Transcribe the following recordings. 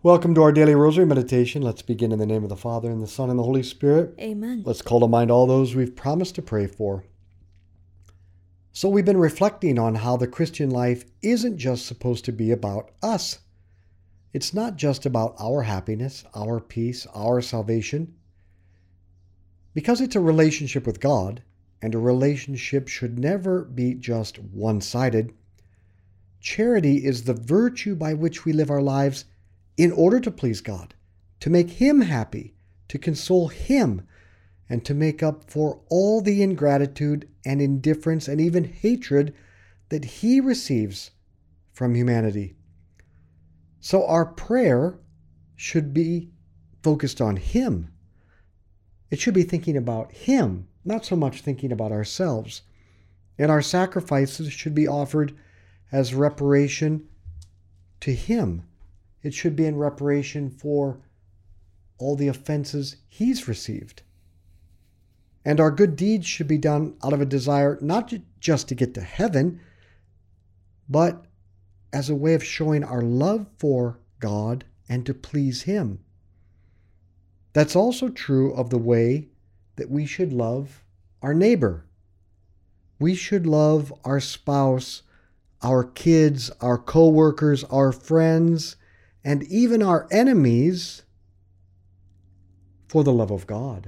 Welcome to our daily rosary meditation. Let's begin in the name of the Father, and the Son, and the Holy Spirit. Amen. Let's call to mind all those we've promised to pray for. So we've been reflecting on how the Christian life isn't just supposed to be about us. It's not just about our happiness, our peace, our salvation. Because it's a relationship with God, and a relationship should never be just one-sided, charity is the virtue by which we live our lives in order to please God, to make Him happy, to console Him, and to make up for all the ingratitude and indifference and even hatred that He receives from humanity. So our prayer should be focused on Him. It should be thinking about Him, not so much thinking about ourselves. And our sacrifices should be offered as reparation to Him. It should be in reparation for all the offenses He's received. And our good deeds should be done out of a desire not just to get to heaven, but as a way of showing our love for God and to please Him. That's also true of the way that we should love our neighbor. We should love our spouse, our kids, our co-workers, our friends, and even our enemies for the love of God.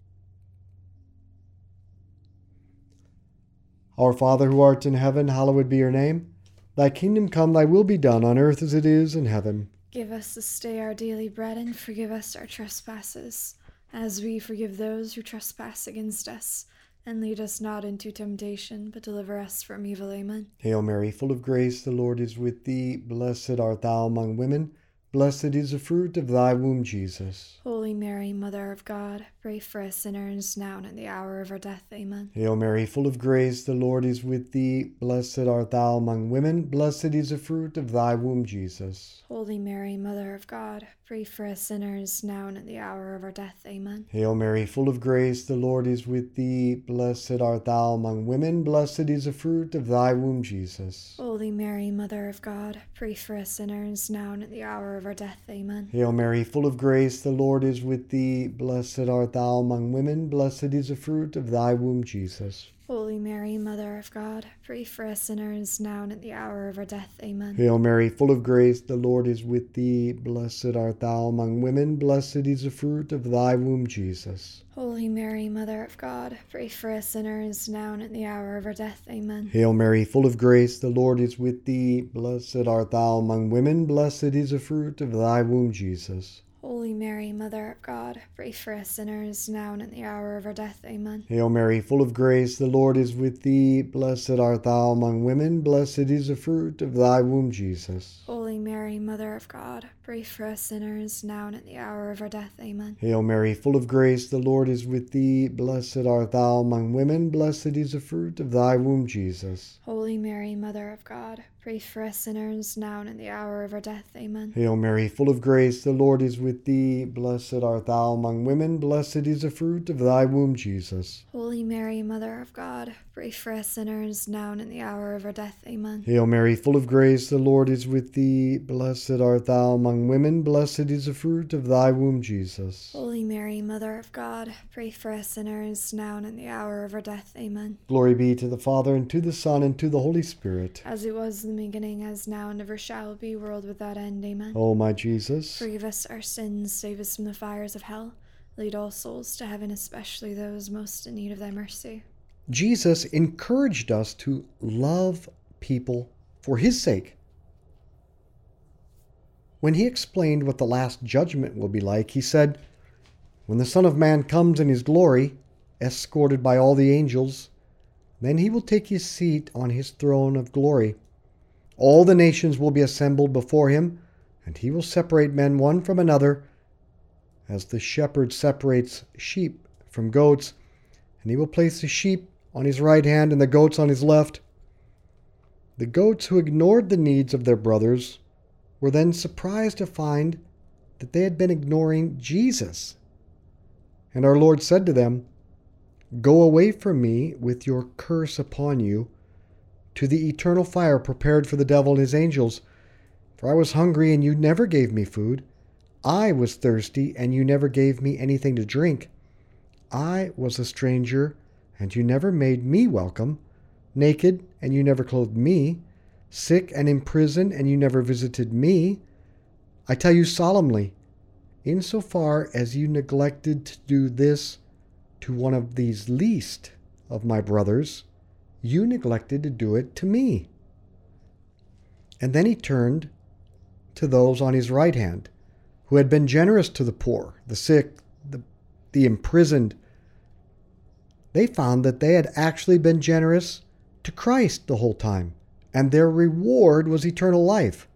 Our Father who art in heaven, hallowed be your name. Thy kingdom come, thy will be done on earth as it is in heaven. Give us this day our daily bread, and forgive us our trespasses, as we forgive those who trespass against us. And lead us not into temptation, but deliver us from evil. Amen. Hail Mary, full of grace, the Lord is with thee. Blessed art thou among women. Blessed is the fruit of thy womb, Jesus. Holy Mary, Mother of God, pray for us sinners, now and at the hour of our death. Amen. Hail Mary, full of grace, the Lord is with thee. Blessed art thou among women. Blessed is the fruit of thy womb, Jesus. Holy Mary, Mother of God, pray for us sinners, now and at the hour of our death. Amen. Hail Mary, full of grace, the Lord is with thee. Blessed art thou among women. Blessed is the fruit of thy womb, Jesus. Holy Mary, Mother of God, pray for us sinners, now and at the hour of our death. Amen. Hail Mary, full of grace, the Lord is with thee. Blessed art thou among women. Blessed is the fruit of thy womb, Jesus. Holy Mary, Mother of God, pray for us sinners, now and at the hour of our death. Amen. Hail Mary, full of grace, the Lord is with thee. Blessed art thou among women. Blessed is the fruit of thy womb, Jesus. Holy Mary, Mother of God, pray for us sinners, now and at the hour of our death. Amen. Hail Mary, full of grace, the Lord is with thee. Blessed art thou among women. Blessed is the fruit of thy womb, Jesus. Holy Mary, Mother of God, pray for us sinners, now and at the hour of our death. Amen. Hail Mary, full of grace, the Lord is with thee. Blessed art thou among women. Blessed is the fruit of thy womb, Jesus. Holy Mary, Mother of God, pray for us sinners, now and at the hour of our death. Amen. Hail Mary, full of grace, the Lord is with thee. Blessed art thou among women. Blessed is the fruit of thy womb, Jesus. Holy Mary, Mother of God, pray for us sinners, now and at the hour of our death. Amen. Hail Mary, full of grace, the Lord is with thee. Blessed art thou among women. Blessed is the fruit of thy womb, Jesus. Holy Mary, Mother of God, pray for us sinners, now and at the hour of our death. Amen. Hail Mary, full of grace, the Lord is with thee. Blessed art thou among women. Blessed is the fruit of thy womb, Jesus. Holy Mary, Mother of God, pray for us sinners, now and at the hour of our death. Amen. Glory be to the Father, and to the Son, and to the Holy Spirit. As it was in the beginning, as now, and ever shall be, world without end. Amen. O my Jesus, Forgive us our sins, save us from the fires of hell. Lead all souls to heaven, especially those most in need of thy mercy. Jesus encouraged us to love people for His sake. When He explained what the last judgment will be like, He said, "When the Son of Man comes in His glory, escorted by all the angels, then He will take His seat on His throne of glory. All the nations will be assembled before Him, and He will separate men one from another, as the shepherd separates sheep from goats, and He will place the sheep on His right hand and the goats on His left." The goats who ignored the needs of their brothers were then surprised to find that they had been ignoring Jesus. And our Lord said to them, "Go away from me with your curse upon you to the eternal fire prepared for the devil and his angels. For I was hungry, and you never gave me food. I was thirsty, and you never gave me anything to drink. I was a stranger, and you never made me welcome. Naked, and you never clothed me. Sick and in prison, and you never visited me. I tell you solemnly, insofar as you neglected to do this to one of these least of my brothers, you neglected to do it to me." And then he turned to those on his right hand, who had been generous to the poor, the sick, the imprisoned. They found that they had actually been generous to Christ the whole time, and their reward was eternal life.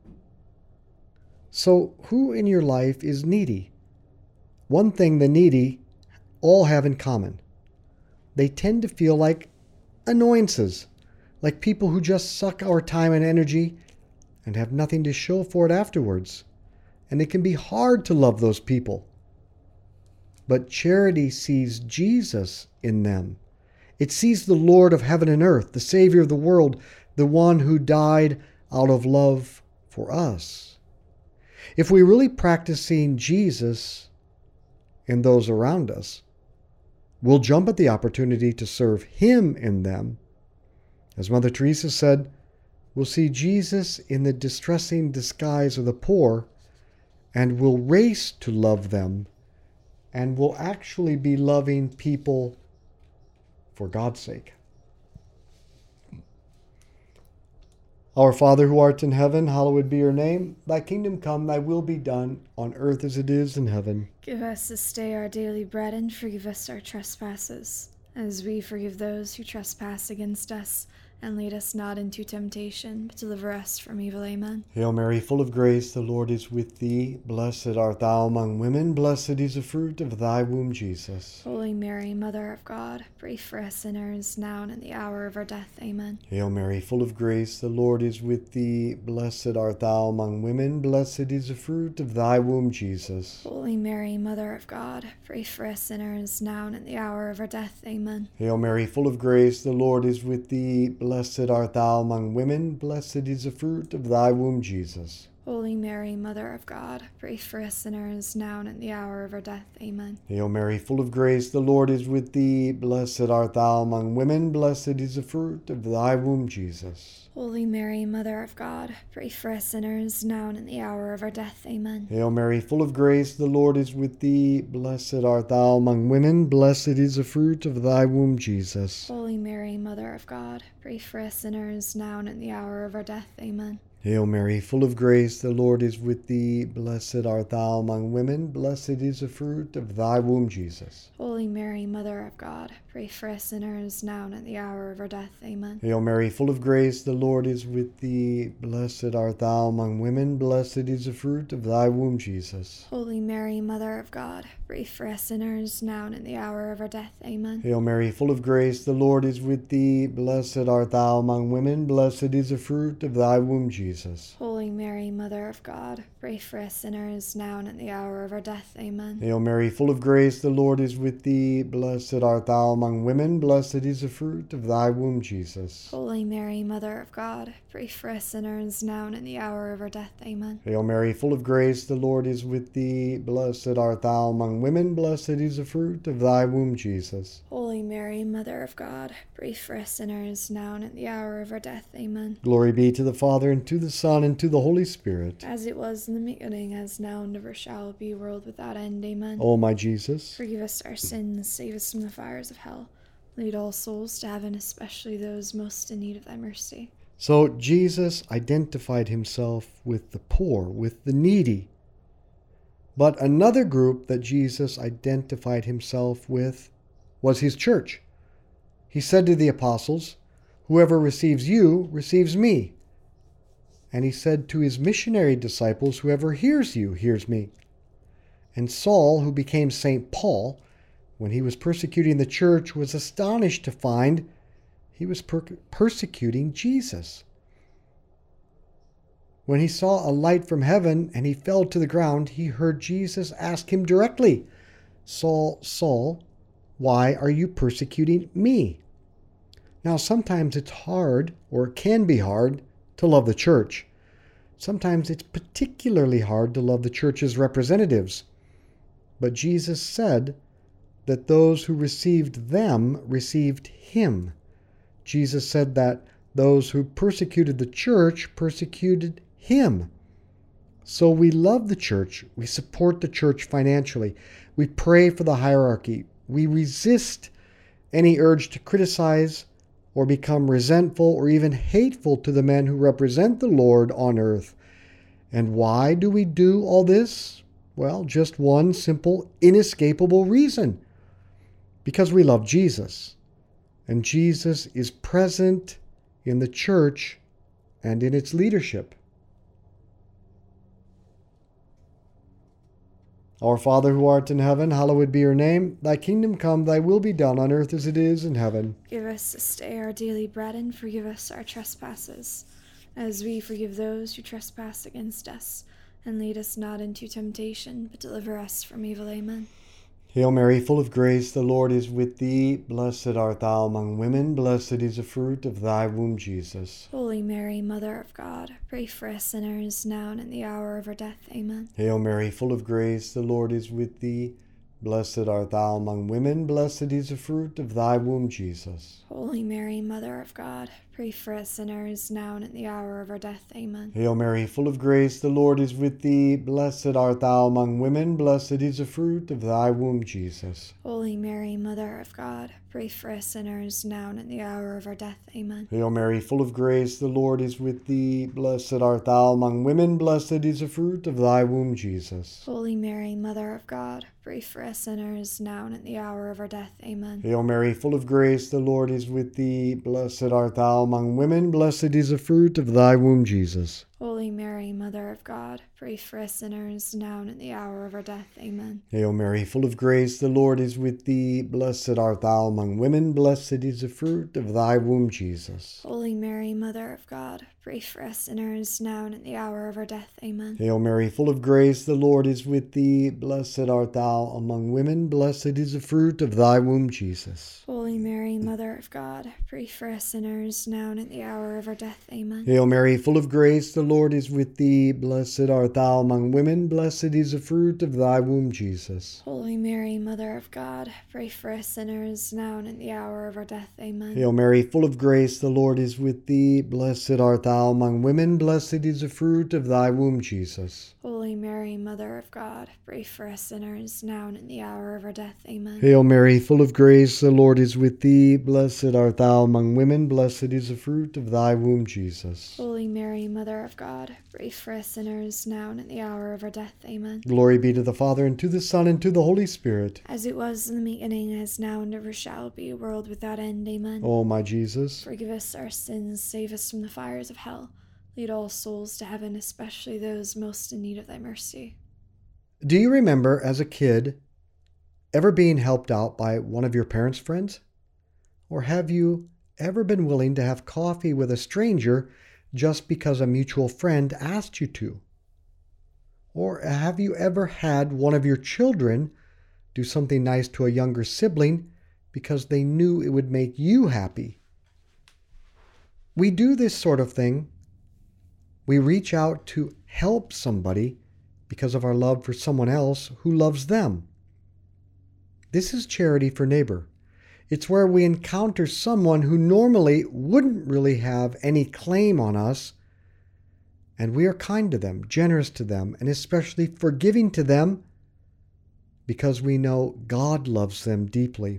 So, who in your life is needy? One thing the needy all have in common: they tend to feel like annoyances, like people who just suck our time and energy and have nothing to show for it afterwards. And it can be hard to love those people. But charity sees Jesus in them. It sees the Lord of heaven and earth, the Savior of the world, the one who died out of love for us. If we really practice seeing Jesus in those around us, we'll jump at the opportunity to serve Him in them. As Mother Teresa said, we'll see Jesus in the distressing disguise of the poor, and we'll race to love them, and we'll actually be loving people for God's sake. Our Father who art in heaven, hallowed be your name. Thy kingdom come, thy will be done, on earth as it is in heaven. Give us this day our daily bread, and forgive us our trespasses, as we forgive those who trespass against us. And lead us not into temptation, but deliver us from evil. Amen. Hail Mary, full of grace, the Lord is with thee. Blessed art thou among women. Blessed is the fruit of thy womb, Jesus. Holy Mary, Mother of God, pray for us sinners, now and at the hour of our death. Amen. Hail Mary, full of grace, the Lord is with thee. Blessed art thou among women. Blessed is the fruit of thy womb, Jesus. Holy Mary, Mother of God, pray for us sinners, now and at the hour of our death. Amen. Hail Mary, full of grace, the Lord is with thee. Blessed art thou among women. Blessed is the fruit of thy womb, Jesus. Holy Mary, Mother of God, pray for us sinners, now and at the hour of our death. Amen. Hail Mary, full of grace, the Lord is with thee. Blessed art thou among women. Blessed is the fruit of thy womb, Jesus. Holy Mary, Mother of God, pray for us sinners, now and at the hour of our death. Amen. Hail Mary, full of grace, the Lord is with thee. Blessed art thou among women. Blessed is the fruit of thy womb, Jesus. Holy Mary, Mother of God, pray for us sinners, now and at the hour of our death. Amen. Hail Mary, full of grace, the Lord is with thee. Blessed art thou among women. Blessed is the fruit of thy womb, Jesus. Holy Mary, Mother of God, pray for us sinners, now and at the hour of our death. Amen. Hail Mary, full of grace, the Lord is with thee. Blessed art thou among women. Blessed is the fruit of thy womb, Jesus. Holy Mary, Mother of God, pray for us sinners, now and at the hour of our death. Amen. Hail Mary, full of grace, the Lord is with thee. Blessed art thou among women. Blessed is the fruit of thy womb, Jesus. Holy Mary, Mother of God, pray for us sinners, now and at the hour of our death. Amen. Hail Mary, full of grace, the Lord is with thee. Blessed art thou among women. Blessed is the fruit of thy womb, Jesus. Holy Mary, Mother of God, pray for us sinners, now and at the hour of our death. Amen. Hail Mary, full of grace, the Lord is with thee. Blessed art thou among women. Blessed is the fruit of thy womb, Jesus. Holy Mary, Mother of God, pray for us sinners, now and at the hour of our death. Amen. Glory be to the Father, and to the Son, and to the Holy Spirit. As it was in the beginning, as now, and ever shall be, world without end. Amen. O my Jesus, forgive us our sins, save us from the fires of hell. Lead all souls to heaven, especially those most in need of thy mercy. So Jesus identified himself with the poor, with the needy. But another group that Jesus identified himself with was his church. He said to the apostles, "Whoever receives you receives me." And he said to his missionary disciples, "Whoever hears you hears me." And Saul, who became St. Paul, when he was persecuting the church, was astonished to find he was persecuting Jesus. When he saw a light from heaven and he fell to the ground, he heard Jesus ask him directly, "Saul, Saul, why are you persecuting me?" Now, sometimes it's hard, or it can be hard, to love the church. Sometimes it's particularly hard to love the church's representatives. But Jesus said that those who received them received him. Jesus said that those who persecuted the church persecuted him. So we love the church. We support the church financially. We pray for the hierarchy. We resist any urge to criticize or become resentful or even hateful to the men who represent the Lord on earth. And why do we do all this? Well, just one simple, inescapable reason. Because we love Jesus. And Jesus is present in the church and in its leadership. Our Father who art in heaven, hallowed be your name. Thy kingdom come, thy will be done on earth as it is in heaven. Give us this day our daily bread, and forgive us our trespasses, as we forgive those who trespass against us. And lead us not into temptation, but deliver us from evil. Amen. Hail Mary, full of grace, the Lord is with thee. Blessed art thou among women. Blessed is the fruit of thy womb, Jesus. Holy Mary, Mother of God, pray for us sinners, now and in the hour of our death. Amen. Hail Mary, full of grace, the Lord is with thee. Blessed art thou among women. Blessed is the fruit of thy womb, Jesus. Holy Mary, Mother of God, pray for us sinners, now and at the hour of our death. Amen. Hail Mary, full of grace, the Lord is with thee. Blessed art thou among women. Blessed is the fruit of thy womb, Jesus. Holy Mary, Mother of God, pray for us sinners, now and at the hour of our death. Amen. Hail Mary, full of grace, the Lord is with thee. Blessed art thou among women. Blessed is the fruit of thy womb, Jesus. Holy Mary, Mother of God, pray for us sinners, now and at the hour of our death. Amen. Hail Mary, full of grace, the Lord is with thee. Blessed art thou among women. Blessed is the fruit of thy womb, Jesus. Holy Mary, Mother of God, pray for us sinners, now and at the hour of our death. Amen. Hail Mary, full of grace, the Lord is with thee. Blessed art thou among women. Blessed is the fruit of thy womb, Jesus. Holy Mary, Mother of God, pray for us sinners, now and at the hour of our death. Amen. Hail Mary, full of grace, the Lord is with thee. Blessed art thou among women. Blessed is the fruit of thy womb, Jesus. Holy Mary, Mother of God, pray for us sinners, now and at the hour of our death. Amen. Hail Mary, full of grace, the Lord is with thee. Blessed art thou among women. Blessed is the fruit of thy womb, Jesus. Holy Mary, Mother of God, pray for us sinners, now and at the hour of our death. Amen. Hail Mary, full of grace, the Lord is with thee. Blessed art thou among women. Blessed is the fruit of thy womb, Jesus. Holy Mary, Mother of God, pray for us sinners, now and at the hour of our death. Amen. Hail Mary, full of grace, the Lord is with thee. Blessed art thou among women. Blessed is the fruit of thy womb, Jesus. Holy Mary, Mother of God, pray for us sinners, now and at the hour of our death. Amen. Glory be to the Father, and to the Son, and to the Holy Spirit. As it was in the beginning, as now, and ever shall be, a world without end. Amen. O my Jesus, Forgive us our sins, save us from the fires of hell. Lead all souls to heaven, especially those most in need of thy mercy. do you remember as a kid ever being helped out by one of your parents' friends? Or have you ever been willing to have coffee with a stranger just because a mutual friend asked you to? Or have you ever had one of your children do something nice to a younger sibling because they knew it would make you happy? We do this sort of thing. We reach out to help somebody because of our love for someone else who loves them. This is charity for neighbor. It's where we encounter someone who normally wouldn't really have any claim on us, and we are kind to them, generous to them, and especially forgiving to them because we know God loves them deeply.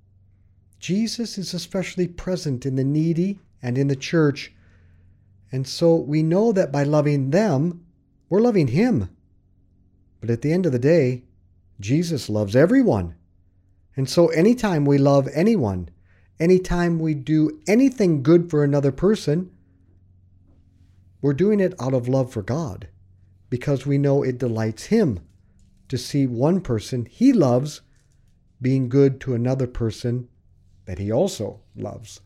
Jesus is especially present in the needy and in the church, and so we know that by loving them, we're loving Him. But at the end of the day, Jesus loves everyone. And so anytime we love anyone, anytime we do anything good for another person, we're doing it out of love for God, because we know it delights Him to see one person He loves being good to another person that He also loves.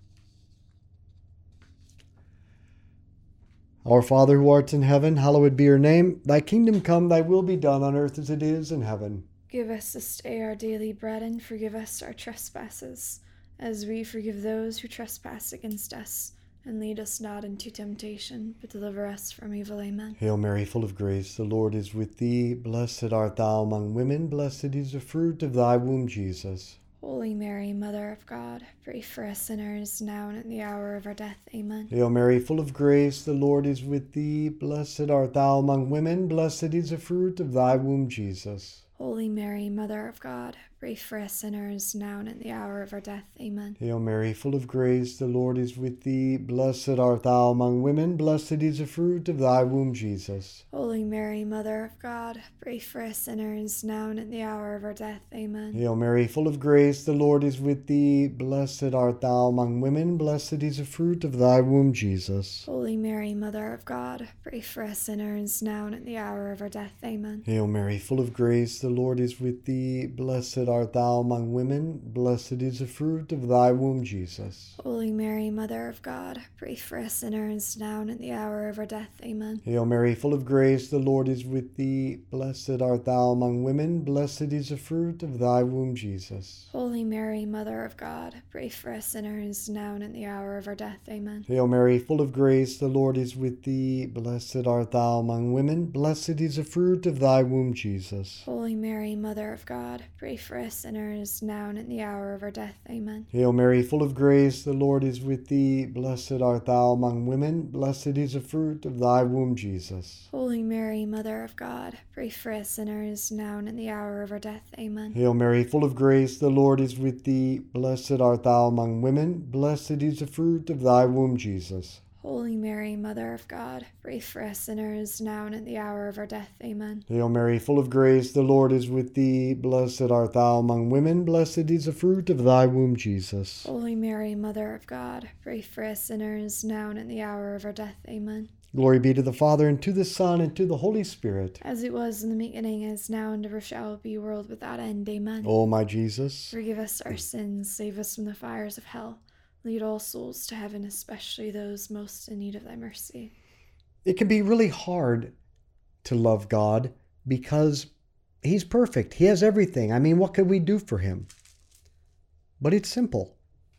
Our Father who art in heaven, hallowed be your name. Thy kingdom come, thy will be done on earth as it is in heaven. Give us this day our daily bread, and forgive us our trespasses, as we forgive those who trespass against us. and lead us not into temptation, but deliver us from evil. Amen. Hail Mary, full of grace, the Lord is with thee. Blessed art thou among women, blessed is the fruit of thy womb, Jesus. Holy Mary, Mother of God, pray for us sinners, now and at the hour of our death. Amen. Hail Mary, full of grace, the Lord is with thee. Blessed art thou among women, blessed is the fruit of thy womb, Jesus. Holy Mary, Mother of God, pray for us sinners, now and at the hour of our death. Amen. Hail Mary, full of grace, the Lord is with thee. Blessed art thou among women, blessed is the fruit of thy womb, Jesus. Holy Mary, Mother of God, pray for us sinners, now and at the hour of our death. Amen. Hail Mary, full of grace, the Lord is with thee. Blessed art thou among women, blessed is the fruit of thy womb, Jesus. Holy Mary, Mother of God, pray for us sinners, now and at the hour of our death. Amen. Hail Mary, full of grace, the Lord is with thee. Blessed art thou among women, blessed is the fruit of thy womb, Jesus. Holy Mary, Mother of God, pray for us sinners, now and at the hour of our death. Amen. Hail Mary, full of grace, the Lord is with thee. Blessed art thou among women, blessed is the fruit of thy womb, Jesus. Holy Mary, Mother of God, pray for us sinners, now and at the hour of our death. Amen. Hail Mary, full of grace, the Lord is with thee. Blessed art thou among women, blessed is the fruit of thy womb, Jesus. Holy Mary, Mother of God, pray for us sinners, now and at the hour of our death. Amen. Hail Mary, full of grace, the Lord is with thee. Blessed art thou among women, blessed is the fruit of thy womb, Jesus. Holy Mary, Mother of God, pray for us sinners, now and at the hour of our death. Amen. Hail Mary, full of grace, the Lord is with thee. Blessed art thou among women, blessed is the fruit of thy womb, Jesus. Holy Mary, Mother of God, pray for us sinners, now and at the hour of our death. Amen. Hail Mary, full of grace, the Lord is with thee. Blessed art thou among women, blessed is the fruit of thy womb, Jesus. Holy Mary, Mother of God, pray for us sinners, now and at the hour of our death. Amen. Glory be to the Father, and to the Son, and to the Holy Spirit. As it was in the beginning, is now, and ever shall be, world without end. Amen. O my Jesus, forgive us our sins, save us from the fires of hell. Lead all souls to heaven, especially those most in need of thy mercy. it can be really hard to love God because he's perfect. He has everything. I mean, what could we do for him? But it's simple.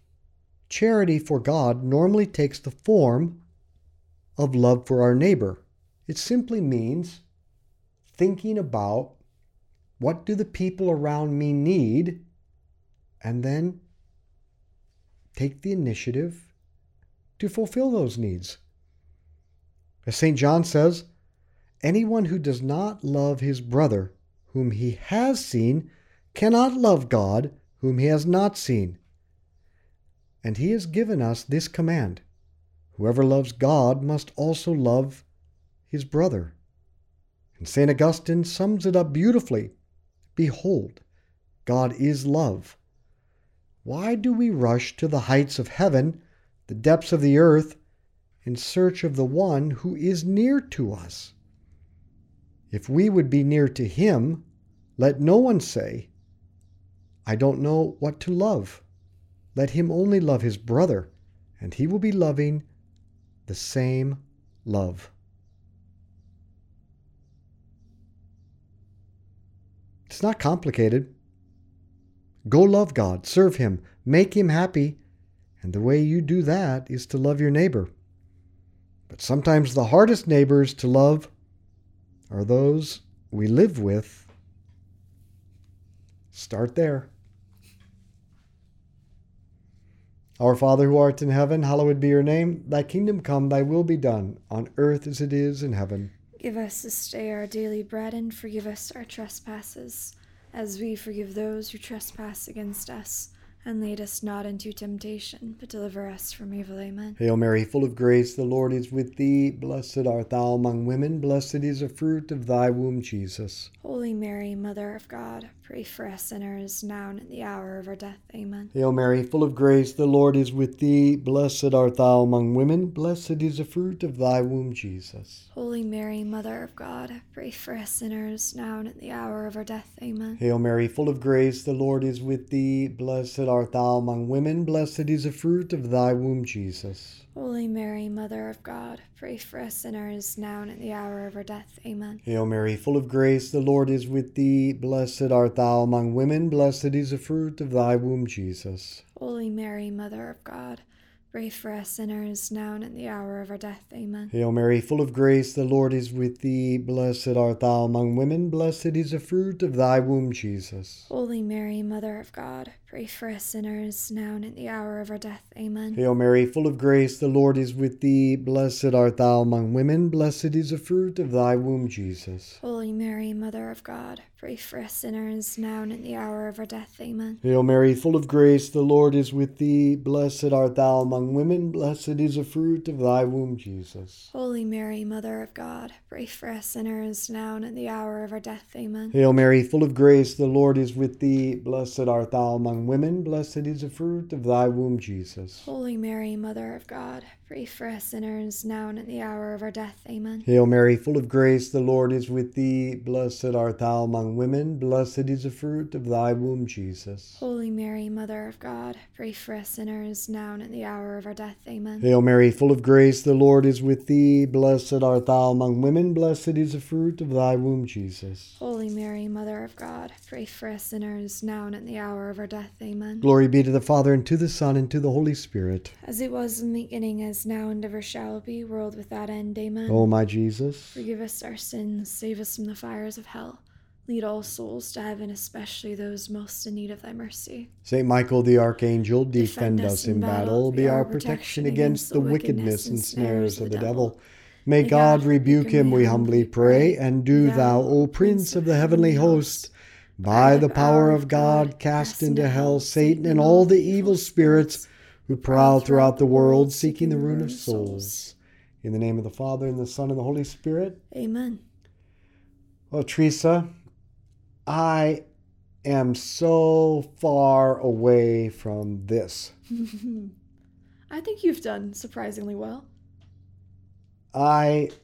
Charity for God normally takes the form of love for our neighbor. It simply means thinking about what do the people around me need, and then take the initiative to fulfill those needs. As St. John says, anyone who does not love his brother whom he has seen cannot love God whom he has not seen. And he has given us this command: whoever loves God must also love his brother. And St. Augustine sums it up beautifully. Behold, God is love. Why do we rush to the heights of heaven, the depths of the earth, in search of the one who is near to us? If we would be near to him, let no one say, I don't know what to love. Let him only love his brother, and he will be loving the same love. It's not complicated. Go love God, serve him, make him happy, and the way you do that is to love your neighbor. But sometimes the hardest neighbors to love are those we live with. Start there. Our Father who art in heaven, hallowed be your name. Thy kingdom come, thy will be done, on earth as it is in heaven. Give us this day our daily bread, and forgive us our trespasses, as we forgive those who trespass against us. And lead us not into temptation, but deliver us from evil. Amen. Hail Mary, full of grace, the Lord is with thee. Blessed art thou among women, blessed is the fruit of thy womb, Jesus. Holy Mary, Mother of God, pray for us sinners, now and at the hour of our death. Amen. Hail Mary, full of grace, the Lord is with thee. Blessed art thou among women, blessed is the fruit of thy womb, Jesus. Holy Mary, Mother of God, pray for us sinners, now and at the hour of our death. Amen. Hail Mary, full of grace, the Lord is with thee. Blessed art thou among women, blessed is the fruit of thy womb, Jesus. Holy Mary, Mother of God, pray for us sinners, now and at the hour of our death. Amen. Hail Mary, full of grace, the Lord is with thee. Blessed art thou among women, blessed is the fruit of thy womb, Jesus. Holy Mary, Mother of God, pray for us sinners, now and at the hour of our death. Amen. Hail Mary, full of grace, the Lord is with thee. Blessed art thou among women. Blessed is the fruit of thy womb, Jesus. Holy Mary, Mother of God, pray for us sinners, now and at the hour of our death. Amen. Hail Mary, full of grace, the Lord is with thee. Blessed art thou among women. Blessed is the fruit of thy womb, Jesus. Holy Mary, Mother of God, pray for us sinners, now and at the hour of our death. Amen. Hail Mary, full of grace, the Lord is with thee. Blessed art thou among women. Blessed is the fruit of thy womb, Jesus. Holy Mary, Mother of God, pray for us sinners, now and at the hour of our death. Amen. Hail Mary, full of grace, the Lord is with thee. Blessed art thou among women. Blessed is the fruit of thy womb, Jesus. Holy Mary, Mother of God, pray for us sinners, now and at the hour of our death. Amen. Hail Mary, full of grace, the Lord is with thee. Blessed art thou among women. Blessed is the fruit of thy womb, Jesus. Holy Mary, Mother of God, pray for us sinners, now and at the hour of our death. Amen. Hail Mary, full of grace, the Lord is with thee. Blessed art thou among women. Blessed is the fruit of thy womb, Jesus. Holy Mary, Mother of God, pray for us sinners, now and at the hour of our death. Amen. Glory be to the Father, and to the Son, and to the Holy Spirit. As it was in the beginning, as now, and ever shall be, world without end. Amen. O my Jesus, forgive us our sins, save us from the fires of hell. Lead all souls to heaven, especially those most in need of thy mercy. Saint Michael the Archangel, defend us in battle. Be our protection against the wickedness and snares of the devil. May God rebuke him, we humbly pray. And do thou, O Prince of the heavenly host, by the power of God, cast into hell Satan and all the evil spirits who prowl throughout the world, seeking the ruin of souls. In the name of the Father, and the Son, and the Holy Spirit. Amen. Well, Teresa, I am so far away from this. I think you've done surprisingly well. I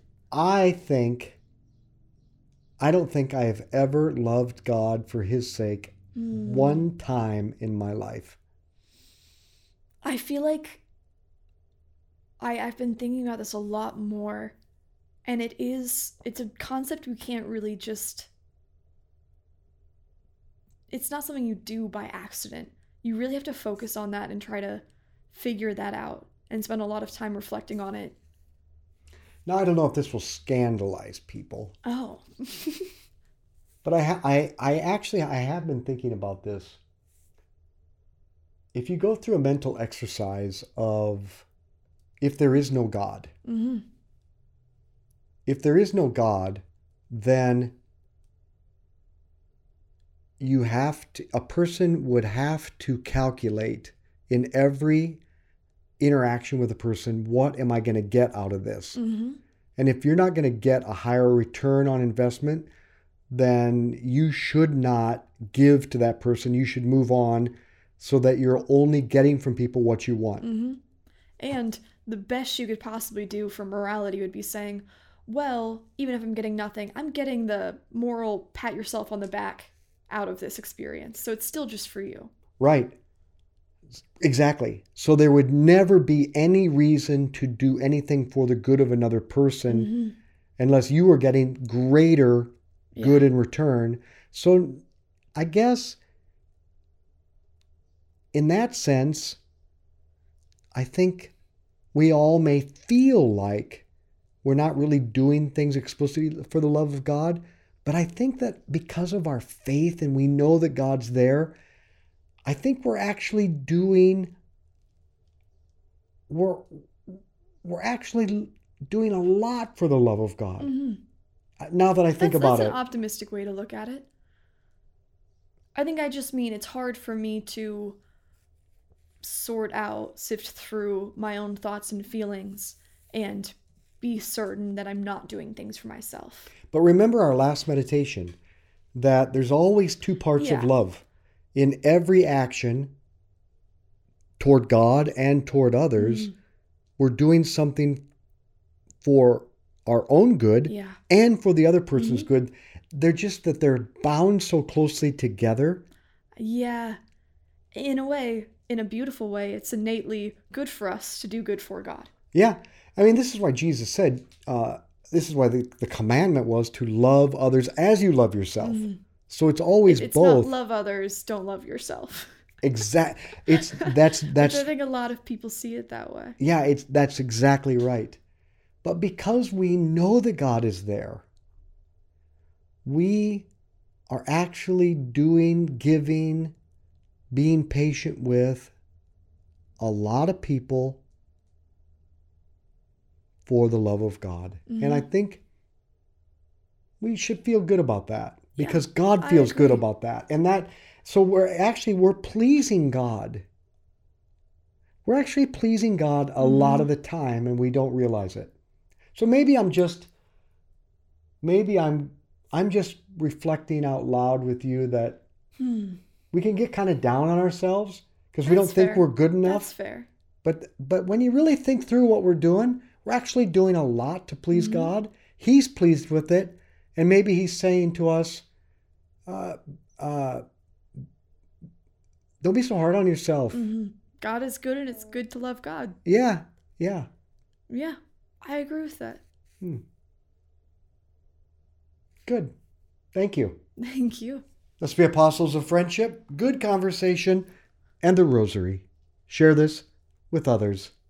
don't think I have ever loved God for his sake one time in my life. I feel like I've been thinking about this a lot more, and it's a concept we can't really just... It's not something you do by accident. You really have to focus on that and try to figure that out and spend a lot of time reflecting on it. Now, I don't know if this will scandalize people. Oh. But I have been thinking about this. If you go through a mental exercise of if there is no God, if there is no God, then a person would have to calculate in every interaction with a person, what am I going to get out of this? And if you're not going to get a higher return on investment, then you should not give to that person. You should move on so that you're only getting from people what you want. And the best you could possibly do for morality would be saying, well, even if I'm getting nothing, I'm getting the moral pat yourself on the back out of this experience. So it's still just for you. Right. Exactly. So there would never be any reason to do anything for the good of another person unless you were getting greater good in return. So I guess in that sense, I think we all may feel like we're not really doing things explicitly for the love of God. But I think that because of our faith and we know that God's there, I think we're actually doing a lot for the love of God. Now that I think about it. That's an optimistic way to look at it. I think I just mean it's hard for me to sift through my own thoughts and feelings and be certain that I'm not doing things for myself. But remember our last meditation, that there's always two parts of love. In every action toward God and toward others, we're doing something for our own good and for the other person's good. They're just that they're bound so closely together. Yeah. In a way, in a beautiful way, it's innately good for us to do good for God. Yeah. I mean, this is why Jesus said, this is why the commandment was to love others as you love yourself. So it's always it's both. Not love others, don't love yourself. That's Which I think a lot of people see it that way. yeah, that's exactly right. But because we know that God is there, we are actually doing, giving, being patient with a lot of people for the love of God. Mm-hmm. And I think we should feel good about that because Yeah, God I feels good agree. about that. And so we're pleasing God. We're actually pleasing God a lot of the time and we don't realize it. So maybe I'm just reflecting out loud with you that we can get kind of down on ourselves because we don't That's think fair. we're good enough. That's fair. But when you really think through what we're doing, we're actually doing a lot to please God. He's pleased with it. And maybe he's saying to us, don't be so hard on yourself. God is good and it's good to love God. Yeah. Yeah, I agree with that. Good. Thank you. Thank you. Let's be apostles of friendship, good conversation, and the rosary. Share this with others.